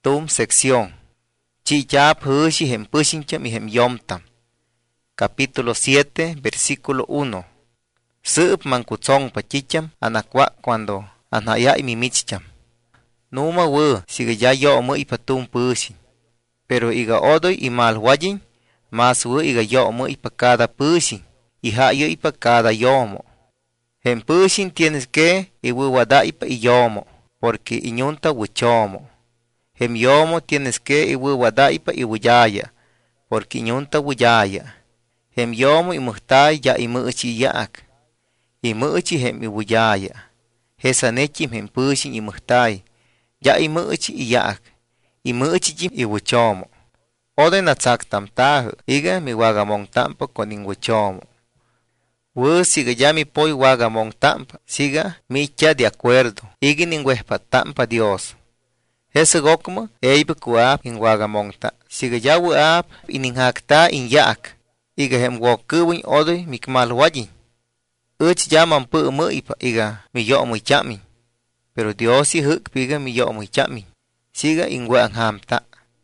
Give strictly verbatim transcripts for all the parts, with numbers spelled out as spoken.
Tum sección. Chiyap hushi hem pushincham y hem yomtam. Capítulo siete, versículo uno. Sup mankutsong pachicham anakwa cuando anaya y mimicham. Numa wu siga ya yo mu ipatum pushin. Pero iga odoy y mal wajin, mas wu iga yo mu ipa cada pushin. Y hayo ipa cada yomo. Hem pushin tienes que y wu wada ipa y yomo, porque iñunta wuchomo. Hem yomo tienes que y wu wada ipa y wuyaya, porque iñunta wuyaya. Hem yomo y muhtay ya y muchi yaak. Y muchi hem y wuyaya. Hesanechim hem pushin y muhtay. Ya y muchi y yaak. Y muchi jim y wuchomo. Ode na tsak tam tahu. Iga mi wagamong tampa con in wuchomo. Wu siga ya mi poi wagamong tampa. Siga mi cha de acuerdo. Iga nin wehpa tampa Dios. Hesa gokma eiba kuap in wagamong ta. Siga ya wuap in hakta in yaak. Iga hem wokuwin odoy mikmal wajin. Uch yaman pu mu ipa iga mi yo muy chami. Pero Dios si huk piga mi yo muy chami. Siga in wang hamta.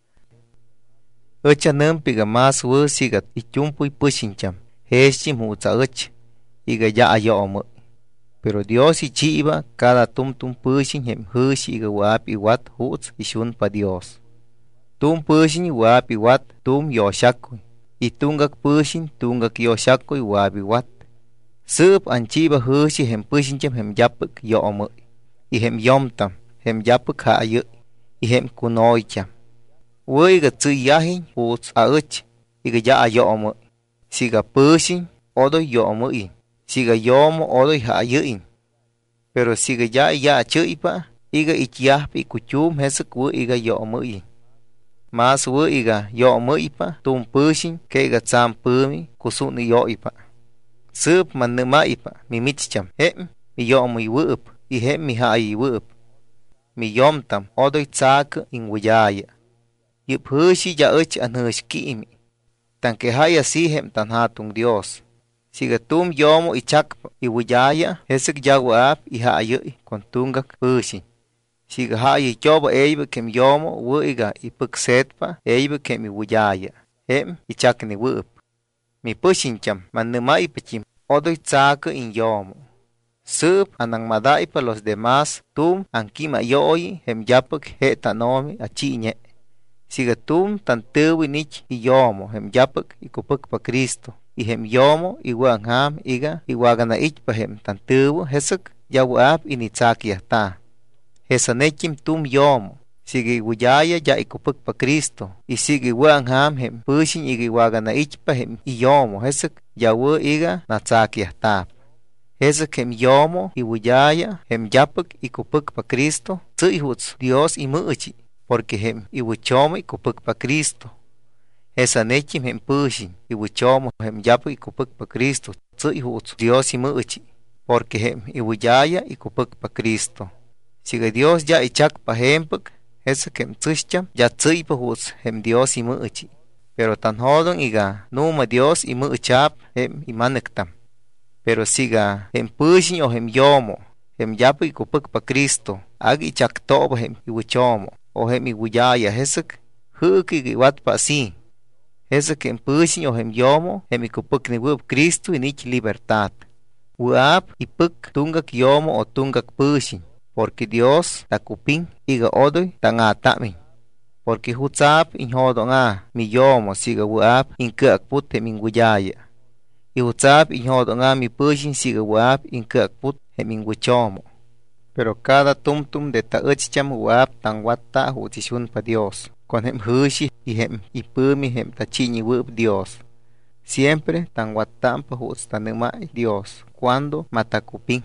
Ucha num piga mas wu siga ichumpu y pushincham. Heshim huza uch. Iga ya ayo mu. Pero Dios y chiva cada tum tum pushin hem hushi iga wap i wat huz ishun pa Dios. Tum pushin wap i wat tum yoshakui. Y tungak pushin tungak yoshakui wap i wat. Sup an chiva hushi hem pushincham hem yapuk yo mu. Y hem yomtam hem yapuk ha ayu. Y hem kunoicham. Wu iga tsu yahin huz a uch. Iga ya ayo mu. Siga pushin odo yo mu i. Siga yomo odoy ha ayuin. Pero siga ya ya chuipa, iga ichiap i kuchum hesuk wu iga yomo i. Mas wu iga yomo ipa, tum pushin ke iga tsam pumi kusun yo ipa. Sup man numa ipa, mi mitcham, hem mi yomo i wup, i hem mi ha i wup. Mi yomtam odoy tsak in wuyaya. Yup hushi ya uch an hush kiimi. Tan que haya si hem tan hatung Dios. Siga tum yomo y chakpa y wuyaya, hesek yaguap y haayui con tungak pushi. Siga haayi choba eiba kem yomo wuiga y puk setpa eiba kem i wuyaya, hem y chakni wup. Mi pushincham manuma ipachim, odoy tsaka in yomo. Sup anang madaipa los demás tum ankima yoyi hem yapuk he tanomi achiñe. Siga tum tantuwi nich y yomo hem yapuk y kupuk pa Cristo. Y hem yomo y wangham iga y wagana ich pa hem tantuwo hesuk ya wap initzak yahta. Hesanechim tum yomo. Sige wuyaya ya ikupuk pa Cristo. Y sige wangham hem pushin iga wagana ich pa hem y yomo hesuk ya wu iga natzak yahta. Hesuk hem yomo y wuyaya hem yapuk ikupuk pa Cristo. Tsuy hutz Dios y muchi. Porque hem y wuchomo ikupuk pa Cristo. Esa nechim hem pushin y wuchomo hem yapu y kupuk pa Cristo tsuy hutsu Dios y muchi, porque hem y wuyaya y kupuk pa Cristo. Siga Dios ya ichak pa hempuk, esa kem tsushcham ya tsuy pa hutsu hem Dios y muchi. Pero tan hodon iga numa Dios y muchap hem y manektam. Pero siga hem pushin o hem yomo, hem yapu y kupuk pa Cristo, ag ichak toba hem y wuchomo, o hem y wuyaya hesuk, huk y wat pa si. Ese que en pushin o hem yomo, hem ikupuk ni wup Cristo y nich libertad. Wuap y puk tungak yomo o tungak pushin, porque Dios ta kupin iga odoy tan atamin. Porque hutzap in hodon a mi yomo siga wuap in keak put hem in wuyaya. Y hutzap in hodon a mi pushin siga wuap in keak put hem in wuchomo. Pero cada tum tum de ta uchcham wuap tan watta hutzishun pa Dios. Con hem hushi y hem y pumi hem tachini wup Dios. Siempre tan watampa hutz tanumai Dios. Cuando matakupin.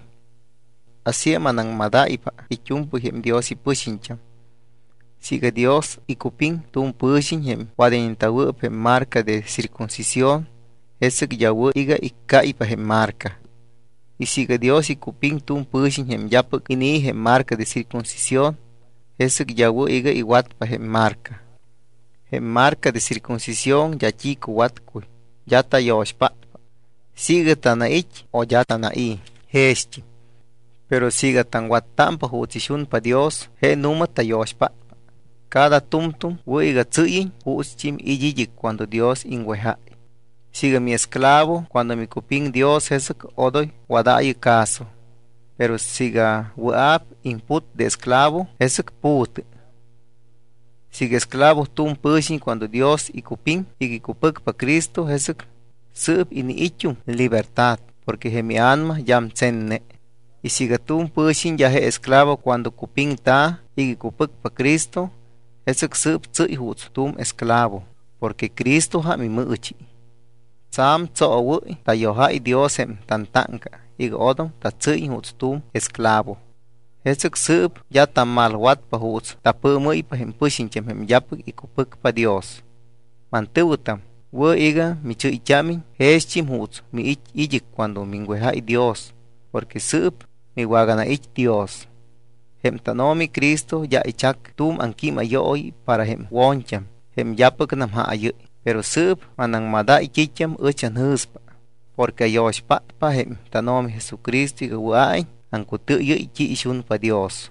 Así manang madaipa y chumpu hem Dios y pushincham. Siga Dios y kupin tum pushin hem wadeninta wup hem marca de circuncisión. Esek ya wup iga y kaipa hem marca. Y siga Dios y kupin tum pushin hem yapuk ini hem marca de circuncisión. Esek ya wup iga y wat pa hem marca. Hem marca de circuncisión ya chico watkui. Ya ta yoshpa. Siga tana ich o ya tana i. Heshchi. Pero siga tan watampa hutzishun pa Dios. He numa ta yoshpa. cada tum tum huiga tsuyin hus chim iyiyik cuando Dios ingweha. Siga mi esclavo cuando mi cuping Dios hesek odoy wadayi caso. Pero siga wuab input de esclavo hesek put. Siga esclavo tum pushin cuando Dios y cuping y cupuk pa Cristo hesek sub ini ichum libertad porque he mi alma yam tsenne. Y siga tum pushin ya he esclavo cuando cuping ta y cupuk pa Cristo hesek sub tsui huts tum esclavo porque Cristo ha mi muchi. Sam tso ta yoha Dios hem tantanka y odom ta tsui huts tum esclavo. Hesek sub ya ta malwat pa huts ta pumui pa hem pushin chem hem yapuk y cupuk pa Dios. Mantuvutam wo iga mi chui chamin heschim huts mi ich ijik cuando mingweha Dios porque sub mi wagana ich Dios. Hem tanomi Cristo ya ichak tum ankima yoy para hem woncham hem yapuk nam ha ayu. Pero sub manang mada ichicham uchan huspa porque yosh pat pa hem tanomi Jesucristo iga wain ankutu yu ichi ishun pa Dios.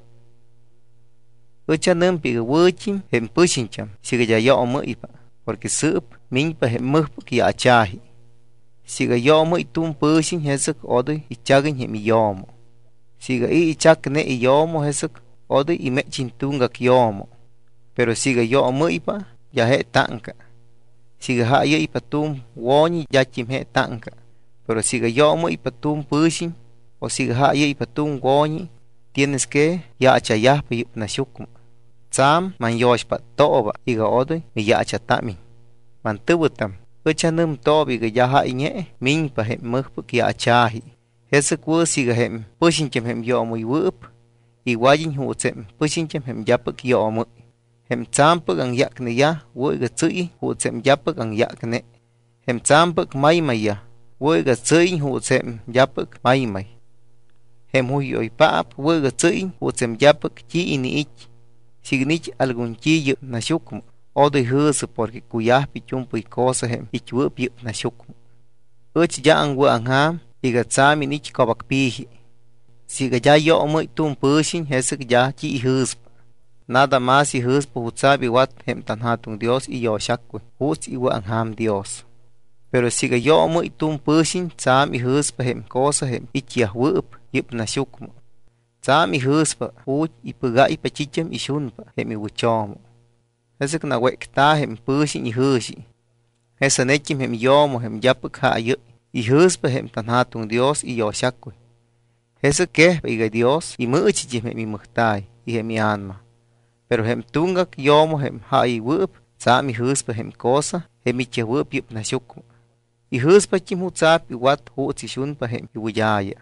Uchan numpi iga wuchim hem pushincham siga ya yo mu ipa porque sub min pa hem muhpuk ya achahi. Siga yo mu itum pushin hesuk odoy ichagin hem yomo. Siga i ichak ne i yomo hesuk odoy imechin tungak yomo. Pero siga yo mu ipa ya he tanka. Siga ha yu ipa tum woni yachim he tanka. Pero siga yo mu ipa tum pushin o siga ha yu ipa tum woni tienes que ya achayah pa yup na shukma. Tsam man yosh pa toba iga odoy mi ya achatamin. Man tubutam uchanum toba iga ya ha inye min pa hem muhpuk ya achahi. Hesek wo siga hem pushinchem hem yo muy wup i wajin hutsem pushinchem hem yapuk yo mu. Hem tsampuk ang yakne ya wo iga tsui hutsem yapuk ang yakne. Hem tsampuk maymay ya wo iga tsui hutsem yapuk maymay. Hem huyoy paap wo iga tsui hutsem yapuk chi ini ich. Signich algun chi yup na shukmu. Odoy husu porque kuyah pichumpu y cosa hem ich wup yup na shukmu. Uch ya ang wo ang ham iga tsami nich kobak pihi. Siga ya yo mu itum pushin hesek ya chi huspa. Nada más y huspa hutsabi wat hem tan hatung Dios y yo shakwe. Huts i wo ang ham Dios. Pero siga yo mu itum pushin tsam i huspa hem cosa hem ich yah wup yup na shukmu. Tsam i huspa huch i puga i pachicham i shunpa hem i wuchomo. Hesek na wek ta hem pushin i hushi. Hesa nechim hem yomo hem yapuk ha ayu. I huspa hem tan hatung Dios y yo shakwe. Hesek kehpa iga Dios i muchichim hem i muhtay i hem i anma. Pero hem tungak yomo hem ha i wup tsam i huspa hem cosa hem i che wup yup na shukmu. I huspa chim hutsap i wat huts i shunpa hem i wuyaya.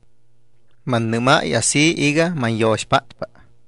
Man numa y así iga man yosh patpa.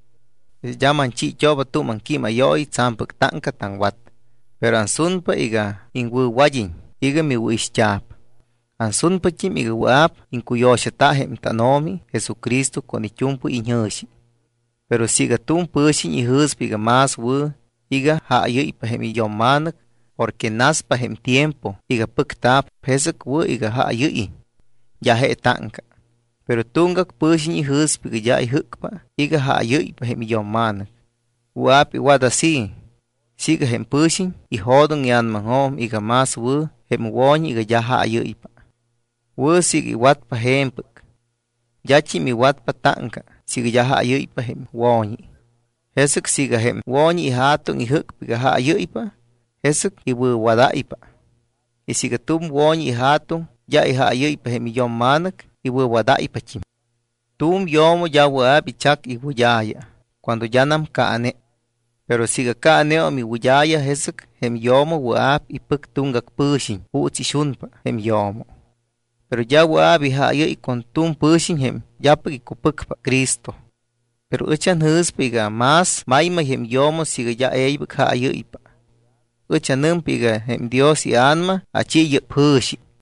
Ya man chi choba tu man kima yoy tsampuk tanka tan wat. Pero an sunpa iga ingwu wajin iga mi wish chap. An sunpa chim iga wap inku yoshata hem tanomi Jesucristo con ichumpu inyoshi. Pero siga tum pushin i huspa iga mas wu iga ha ayu ipa hem i yomanak porque naspa hem tiempo iga puk tap hesek wu iga ha ayu i. Ya he tanka. Pero tungak pushin i huspa iga ya i hukpa iga ha ayu ipa hem i yomanak. Wap i wadasi. Siga hem pushin i hodong yan manghom iga mas wu hem wony iga ya ha ayu ipa. Wu siga i wat pa hempuk. Yachim i wat pa tanka. Siga ya ha ayu ipa hem wony. Hesek siga hem wony i hatong i hukpa iga ha ayu ipa. Hesek i wu wada ipa. I siga tum wony i hatong ya i ha ayu ipa hem i yomanak. I wu wada ipa chim. Tum yomo ya wab i chak i wuyaya. Cuando ya nam kaane. Pero siga kaane o mi wuyaya hesek hem yomo wab i puk tungak pushin. Huts i shunpa hem yomo. Pero ya wab i ha ayu i kon tum pushin hem yapuk i kupuk pa Cristo. Pero uchan huspa iga mas mayma hem yomo siga ya eibuk ha ayu ipa. Uchan numpa iga hem Dios i anma achi yup hushi.